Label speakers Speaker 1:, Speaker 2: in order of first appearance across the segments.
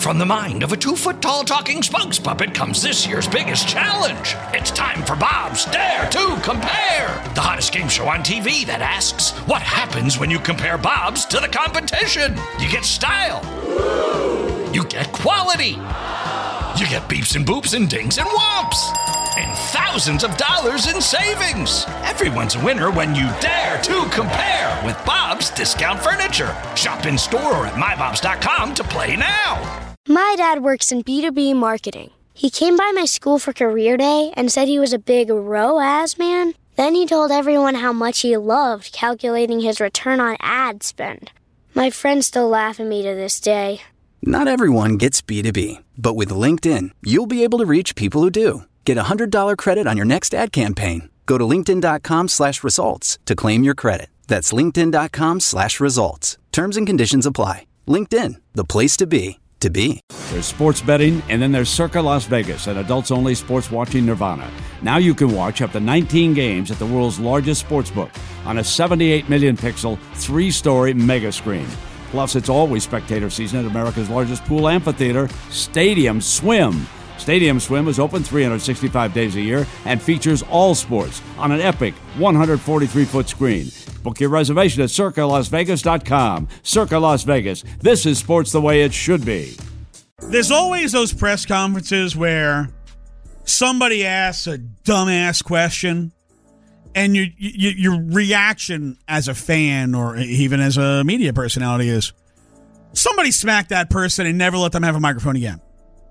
Speaker 1: From the mind of a 2-foot-tall talking spokes puppet comes this year's biggest challenge. It's time for Bob's Dare to Compare, the hottest game show on TV that asks, what happens when you compare Bob's to the competition? You get style. You get quality. You get beeps and boops and dings and whomps. And thousands of dollars in savings. Everyone's a winner when you dare to compare with Bob's Discount Furniture. Shop in store or at mybobs.com to play now.
Speaker 2: My dad works in B2B marketing. He came by my school for career day and said he was a big ROAS man. Then he told everyone how much he loved calculating his return on ad spend. My friends still laugh at me to this day.
Speaker 3: Not everyone gets B2B, but with LinkedIn, you'll be able to reach people who do. Get a $100 credit on your next ad campaign. Go to linkedin.com/results to claim your credit. That's linkedin.com/results. Terms and conditions apply. LinkedIn, the place to be.
Speaker 4: There's sports betting, and then there's Circa Las Vegas, an adults-only sports watching nirvana. Now you can watch up to 19 games at the world's largest sportsbook on a 78 million pixel, 3-story mega screen. Plus, it's always spectator season at America's largest pool amphitheater, Stadium Swim. Stadium Swim is open 365 days a year and features all sports on an epic 143-foot screen. Book your reservation at CircaLasVegas.com. Circa Las Vegas. This is sports the way it should be.
Speaker 5: There's always those press conferences where somebody asks a dumbass question, and your reaction as a fan or even as a media personality is, somebody smack that person and never let them have a microphone again.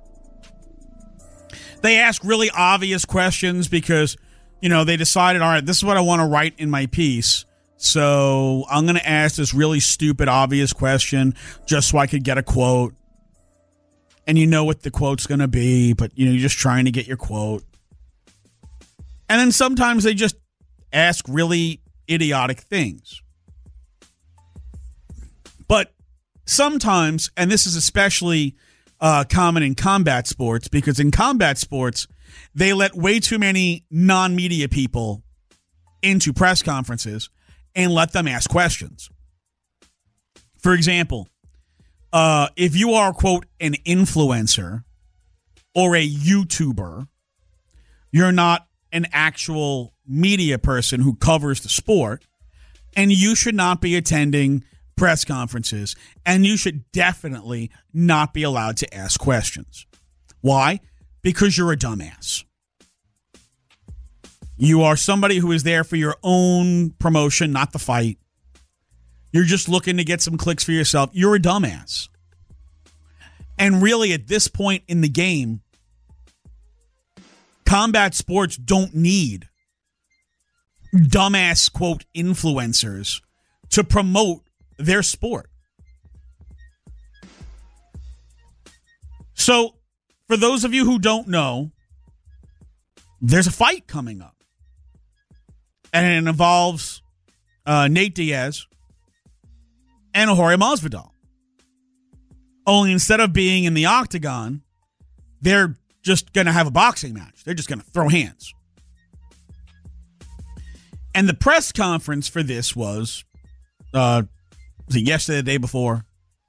Speaker 5: They ask really obvious questions because, they decided, all right, this is what I want to write in my piece. So I'm going to ask this really stupid, obvious question just so I could get a quote. And you know what the quote's going to be, but, you're just trying to get your quote. And then sometimes they just ask really idiotic things. But sometimes, and this is especially common in combat sports, because in combat sports, they let way too many non-media people into press conferences and let them ask questions. For example, if you are, quote, an influencer or a YouTuber, you're not an actual media person who covers the sport, and you should not be attending press conferences, and you should definitely not be allowed to ask questions. Why? Because you're a dumbass. You are somebody who is there for your own promotion, not the fight. You're just looking to get some clicks for yourself. You're a dumbass. And really, at this point in the game, combat sports don't need dumbass, quote, influencers to promote their sport. So, for those of you who don't know, there's a fight coming up. And it involves Nate Diaz and Jorge Masvidal. Only instead of being in the octagon, they're just going to have a boxing match. They're just going to throw hands. And the press conference for this was it yesterday, the day before?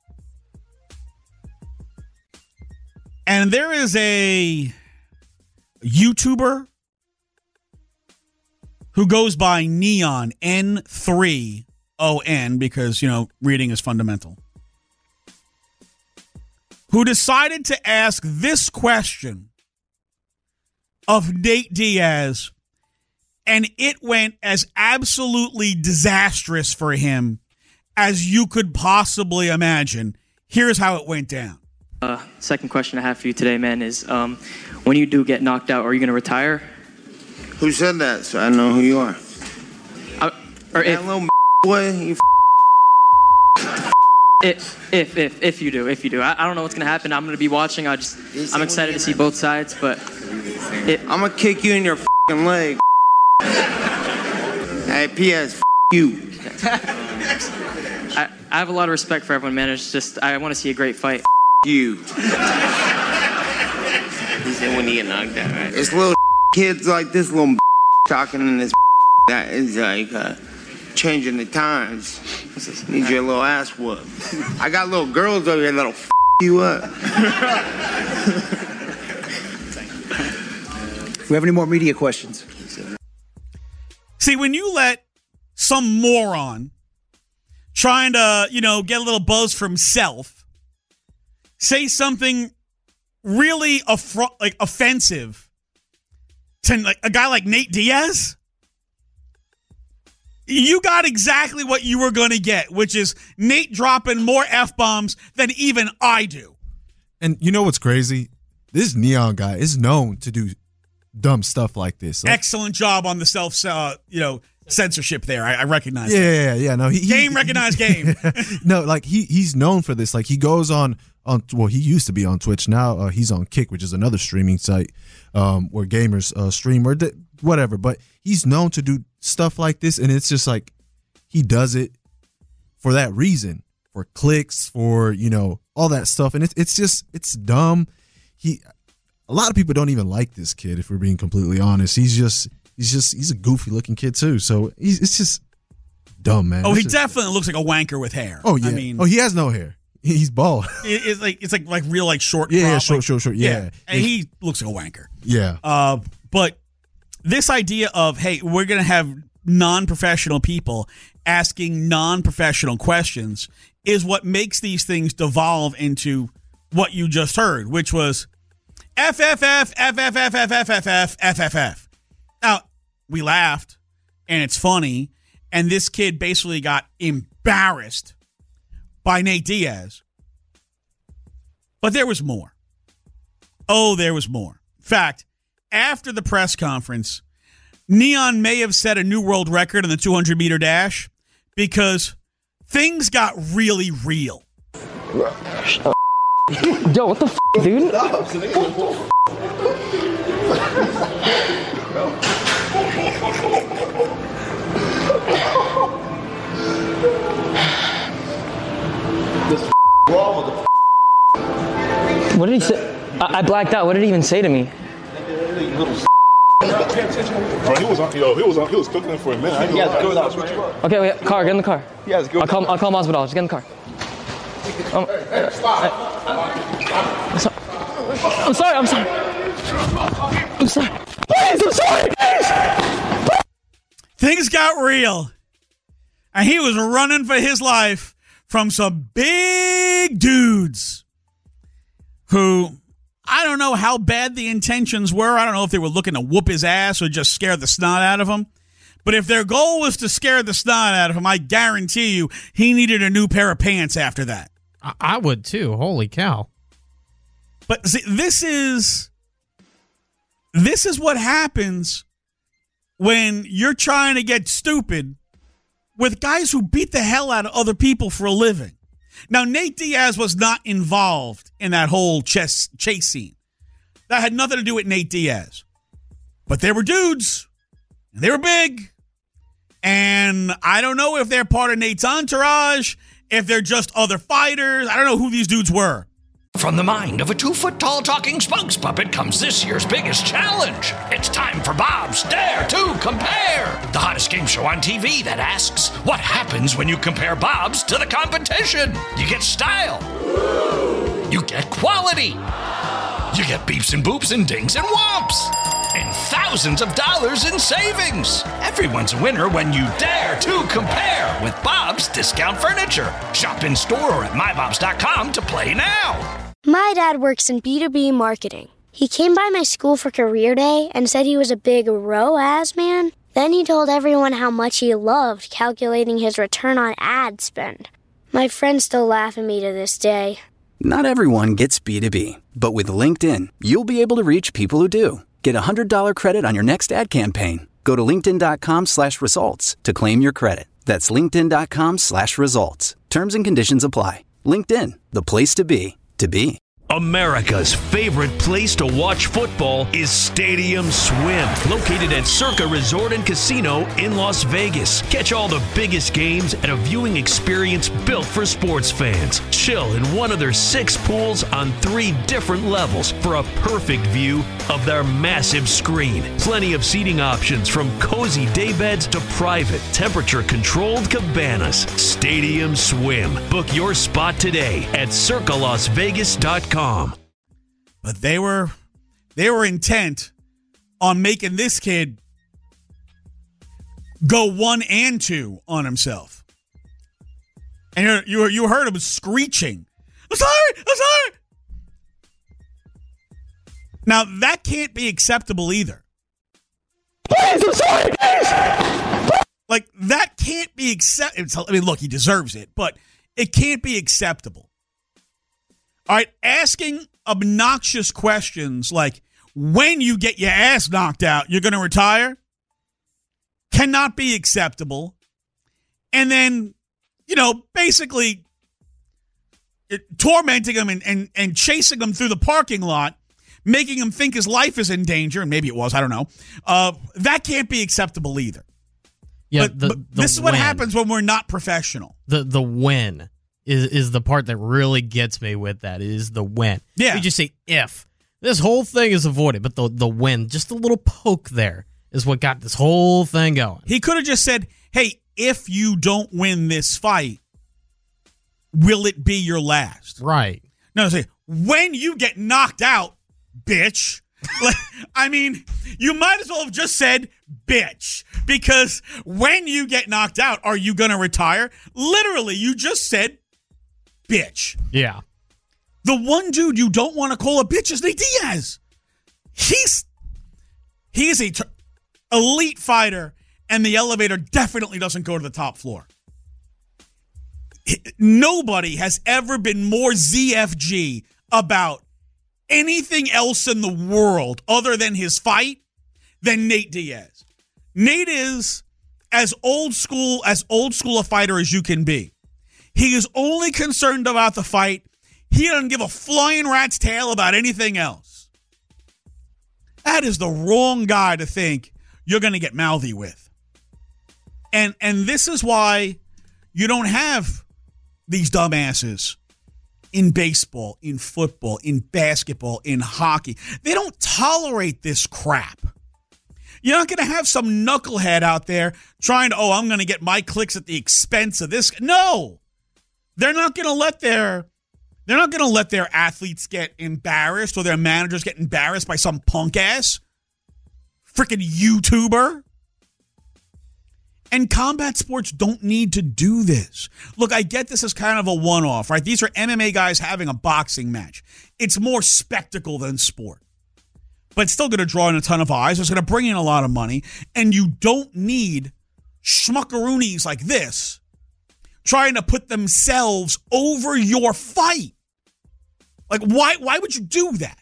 Speaker 5: And there is a YouTuber who goes by Neon, N3ON, because, reading is fundamental, who decided to ask this question of Nate Diaz, and it went as absolutely disastrous for him as you could possibly imagine. Here's how it went down.
Speaker 6: Second question I have for you today, man, is when you do get knocked out, are you going to retire?
Speaker 7: Who said that? So I know who you are.
Speaker 6: Or
Speaker 7: that little boy, you
Speaker 6: if you do. I don't know what's going to happen. I'm going to be watching. I'm excited to see both sides, but
Speaker 7: I'm going to kick you in your leg. Hey, P.S. you.
Speaker 6: I have a lot of respect for everyone, man. It's just I want to see a great fight.
Speaker 7: You. He said when he get knocked out, right? It's little kids like this little talking in this that is like changing the times. Need your little ass whooped. I got little girls over here that'll you up.
Speaker 8: Do we have any more media questions?
Speaker 5: See, when you let some moron trying to, get a little buzz for himself say something really offensive to a guy like Nate Diaz, you got exactly what you were going to get, which is Nate dropping more F-bombs than even I do.
Speaker 9: And you know what's crazy? This Neon guy is known to do dumb stuff like this.
Speaker 5: Excellent job on the censorship there. I recognize
Speaker 9: that. Yeah. No,
Speaker 5: game recognized game.
Speaker 9: No, he's known for this. He goes on he used to be on Twitch. Now he's on Kick, which is another streaming site where gamers stream or whatever. But he's known to do stuff like this, and it's just he does it for that reason, for clicks, for all that stuff, and it's dumb. A lot of people don't even like this kid, if we're being completely honest. He's a goofy looking kid too, so it's just dumb, man.
Speaker 5: Oh, he definitely looks like a wanker with hair.
Speaker 9: Oh yeah, he has no hair. He's bald.
Speaker 5: It's like real short.
Speaker 9: Yeah,
Speaker 5: crop,
Speaker 9: short. Yeah,
Speaker 5: and he looks like a wanker.
Speaker 9: Yeah.
Speaker 5: But this idea of, hey, we're gonna have non-professional people asking non-professional questions is what makes these things devolve into what you just heard, which was FFF. Now, we laughed, and it's funny, and this kid basically got embarrassed by Nate Diaz. But there was more. Oh, there was more. In fact, after the press conference, Neon may have set a new world record on the 200-meter dash because things got really real.
Speaker 6: Yo, what the f***, dude? What did he say? I blacked out. What did he even say to me?
Speaker 10: Bro, he was cooking for a minute.
Speaker 6: Okay, wait, car, get in the car. I'll call Masvidal. Just get in the car. I'm sorry. Please, I'm sorry. Please.
Speaker 5: Things got real. And he was running for his life from some big dudes who, I don't know how bad the intentions were. I don't know if they were looking to whoop his ass or just scare the snot out of him. But if their goal was to scare the snot out of him, I guarantee you he needed a new pair of pants after that.
Speaker 11: I would too. Holy cow.
Speaker 5: But see, this is what happens when you're trying to get stupid with guys who beat the hell out of other people for a living. Now, Nate Diaz was not involved in that whole chase scene. That had nothing to do with Nate Diaz. But they were dudes, and they were big, and I don't know if they're part of Nate's entourage, if they're just other fighters. I don't know who these dudes were.
Speaker 1: From the mind of a 2-foot-tall talking spokes puppet comes this year's biggest challenge. It's time for Bob's Dare to Compare, the hottest game show on TV that asks, what happens when you compare Bobs to the competition? You get style. You get quality. You get beeps and boops and dings and whomps. And thousands of dollars in savings. Everyone's a winner when you dare to compare with Bob's Discount Furniture. Shop in store or at mybobs.com to play now.
Speaker 2: My dad works in B2B marketing. He came by my school for career day and said he was a big ROAS man. Then he told everyone how much he loved calculating his return on ad spend. My friends still laugh at me to this day.
Speaker 3: Not everyone gets B2B, but with LinkedIn, you'll be able to reach people who do. Get a $100 credit on your next ad campaign. Go to linkedin.com/results to claim your credit. That's linkedin.com/results. Terms and conditions apply. LinkedIn, the place to be, to be.
Speaker 12: America's favorite place to watch football is Stadium Swim, located at Circa Resort and Casino in Las Vegas. Catch all the biggest games at a viewing experience built for sports fans. Chill in one of their 6 pools on 3 different levels for a perfect view of their massive screen. Plenty of seating options from cozy daybeds to private, temperature-controlled cabanas. Stadium Swim. Book your spot today at circalasvegas.com.
Speaker 5: But they were intent on making this kid go 1 and 2 on himself. And you heard him screeching, I'm sorry. Now, that can't be acceptable either. Please, I'm sorry, please. Like, that can't be acceptable. I mean, look, he deserves it, but it can't be acceptable. All right, asking obnoxious questions like, when you get your ass knocked out, you're going to retire, cannot be acceptable. And then, basically tormenting him and chasing him through the parking lot, making him think his life is in danger, and maybe it was, I don't know. That can't be acceptable either.
Speaker 11: Yeah,
Speaker 5: but this is what happens when we're not professional.
Speaker 11: The win is the part that really gets me with that, is the win.
Speaker 5: Yeah.
Speaker 11: You just say if. This whole thing is avoided, but the win, just a little poke there, is what got this whole thing going.
Speaker 5: He could have just said, hey, if you don't win this fight, will it be your last?
Speaker 11: Right.
Speaker 5: No, say, when you get knocked out, bitch. I mean, you might as well have just said bitch, because when you get knocked out, are you going to retire? Literally, you just said bitch.
Speaker 11: Yeah.
Speaker 5: The one dude you don't want to call a bitch is Nate Diaz. He's a elite fighter, and the elevator definitely doesn't go to the top floor. Nobody has ever been more ZFG about anything else in the world other than his fight than Nate Diaz. Nate is as old school a fighter as you can be. He is only concerned about the fight. He doesn't give a flying rat's tail about anything else. That is the wrong guy to think you're going to get mouthy with. And this is why you don't have these dumbasses in baseball, in football, in basketball, in hockey. They don't tolerate this crap. You're not going to have some knucklehead out there trying to, I'm going to get my clicks at the expense of this. No. They're not going to let their athletes get embarrassed, or their managers get embarrassed by some punk ass freaking YouTuber. And combat sports don't need to do this. Look, I get this as kind of a one-off, right? These are MMA guys having a boxing match. It's more spectacle than sport. But it's still going to draw in a ton of eyes. It's going to bring in a lot of money. And you don't need schmuckaroonies like this trying to put themselves over your fight. Like, why would you do that?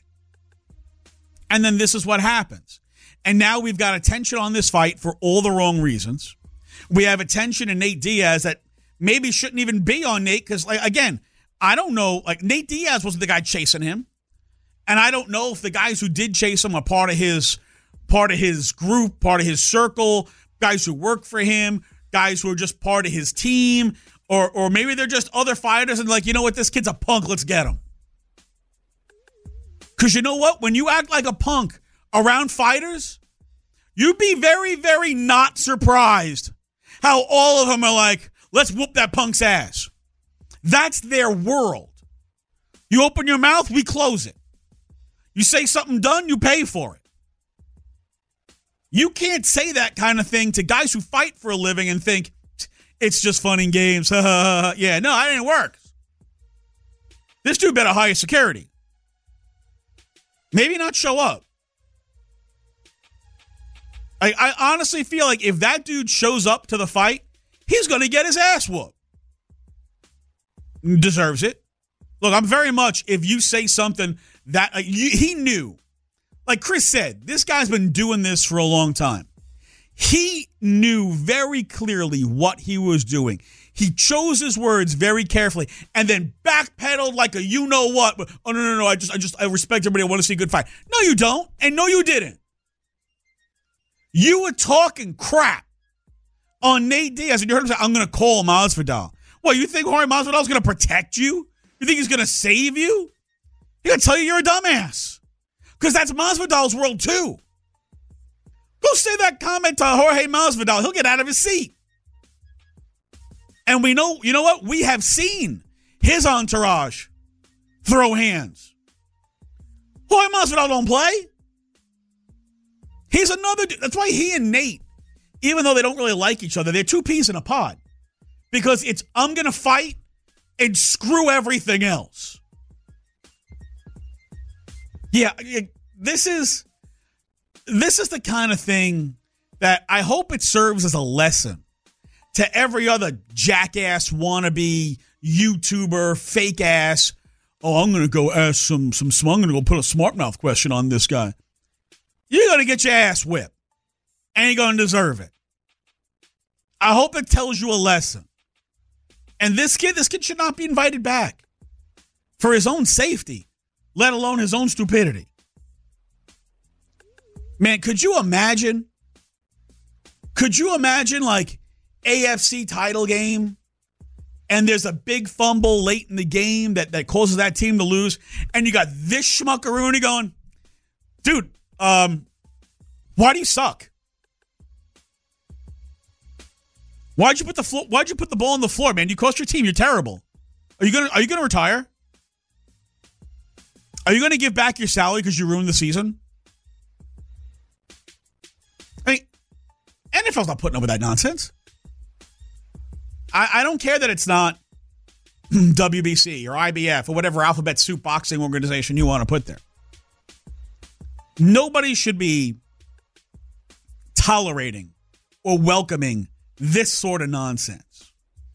Speaker 5: And then this is what happens. And now we've got attention on this fight for all the wrong reasons. We have attention in Nate Diaz that maybe shouldn't even be on Nate because, again, I don't know. Nate Diaz wasn't the guy chasing him. And I don't know if the guys who did chase him are part of his group, part of his circle, guys who work for him, guys who are just part of his team, or maybe they're just other fighters and you know what, this kid's a punk, let's get him. Because you know what? When you act like a punk around fighters, you'd be very, very not surprised how all of them are like, let's whoop that punk's ass. That's their world. You open your mouth, we close it. You say something done, you pay for it. You can't say that kind of thing to guys who fight for a living and think, it's just fun and games. Yeah, no, that didn't work. This dude better hire security. Maybe not show up. I honestly feel like if that dude shows up to the fight, he's going to get his ass whooped. Deserves it. Look, I'm very much, if you say something that he knew, like Chris said, this guy's been doing this for a long time. He knew very clearly what he was doing. He chose his words very carefully and then backpedaled like a you-know-what. Oh, no. I respect everybody. I want to see a good fight. No, you don't. And no, you didn't. You were talking crap on Nate Diaz, and you heard him say, I'm going to call Masvidal. What, you think Jorge Masvidal is going to protect you? You think he's going to save you? He's going to tell you you're a dumbass. Because that's Masvidal's world, too. Go say that comment to Jorge Masvidal. He'll get out of his seat. And we know, you know what? We have seen his entourage throw hands. Jorge Masvidal don't play. He's another dude. That's why he and Nate, even though they don't really like each other, they're two peas in a pod. Because it's, I'm going to fight and screw everything else. Yeah, this is the kind of thing that I hope it serves as a lesson to every other jackass wannabe YouTuber, fake ass. Oh, I'm going to go ask I'm going to go put a smart mouth question on this guy. You're going to get your ass whipped. And you're going to deserve it. I hope it tells you a lesson. And this kid should not be invited back for his own safety, let alone his own stupidity. Man, could you imagine like AFC title game and there's a big fumble late in the game that causes that team to lose and you got this schmuckaroony going, dude, why do you suck? Why'd you put the ball on the floor, man? You cost your team. You're terrible. Are you gonna retire? Are you gonna give back your salary because you ruined the season? I mean, NFL's not putting up with that nonsense. I don't care that it's not WBC or IBF or whatever alphabet soup boxing organization you want to put there. Nobody should be tolerating or welcoming this sort of nonsense.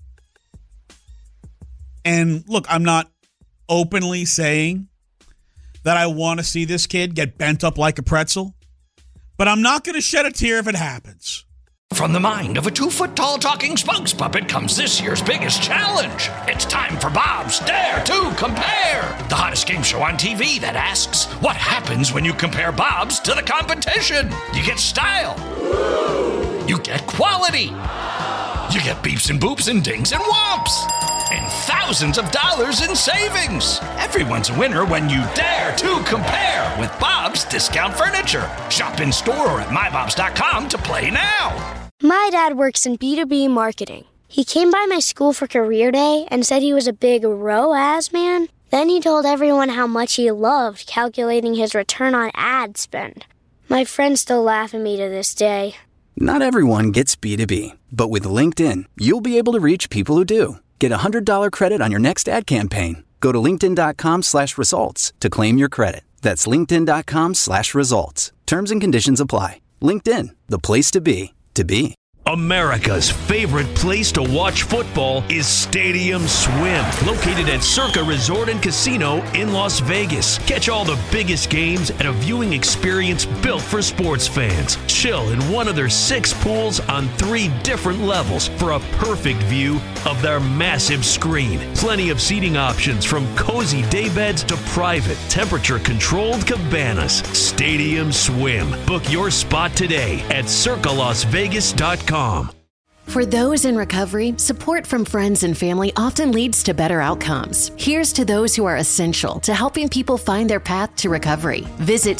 Speaker 5: And look, I'm not openly saying that I want to see this kid get bent up like a pretzel, but I'm not going to shed a tear if it happens.
Speaker 1: From the mind of a 2-foot-tall talking spokes puppet comes this year's biggest challenge. It's time for Bob's Dare to Compare, the hottest game show on TV that asks, what happens when you compare Bob's to the competition? You get style. You get quality. You get beeps and boops and dings and whomps. And thousands of dollars in savings. Everyone's a winner when you dare to compare with Bob's Discount Furniture. Shop in store or at mybobs.com to play now.
Speaker 2: My dad works in B2B marketing. He came by my school for career day and said he was a big ROAS man. Then he told everyone how much he loved calculating his return on ad spend. My friends still laugh at me to this day.
Speaker 3: Not everyone gets B2B, but with LinkedIn, you'll be able to reach people who do. Get a $100 credit on your next ad campaign. Go to linkedin.com/results to claim your credit. That's linkedin.com/results. Terms and conditions apply. LinkedIn, the place to be, to be.
Speaker 12: America's favorite place to watch football is Stadium Swim, located at Circa Resort and Casino in Las Vegas. Catch all the biggest games at a viewing experience built for sports fans. Chill in one of their 6 pools on 3 different levels for a perfect view of their massive screen. Plenty of seating options from cozy daybeds to private, temperature-controlled cabanas. Stadium Swim. Book your spot today at circalasvegas.com.
Speaker 13: For those in recovery, support from friends and family often leads to better outcomes. Here's to those who are essential to helping people find their path to recovery. Visit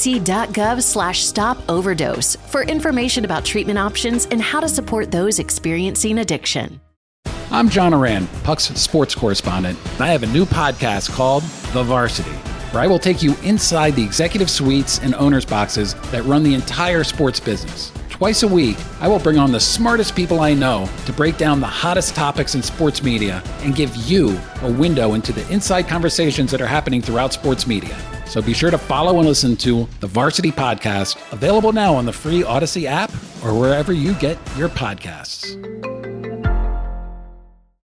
Speaker 13: cdc.gov/stop-overdose for information about treatment options and how to support those experiencing addiction.
Speaker 14: I'm John Oran, Puck's sports correspondent, and I have a new podcast called The Varsity, where I will take you inside the executive suites and owners' boxes that run the entire sports business. Twice a week, I will bring on the smartest people I know to break down the hottest topics in sports media and give you a window into the inside conversations that are happening throughout sports media. So be sure to follow and listen to the Varsity Podcast, available now on the free Odyssey app or wherever you get your podcasts.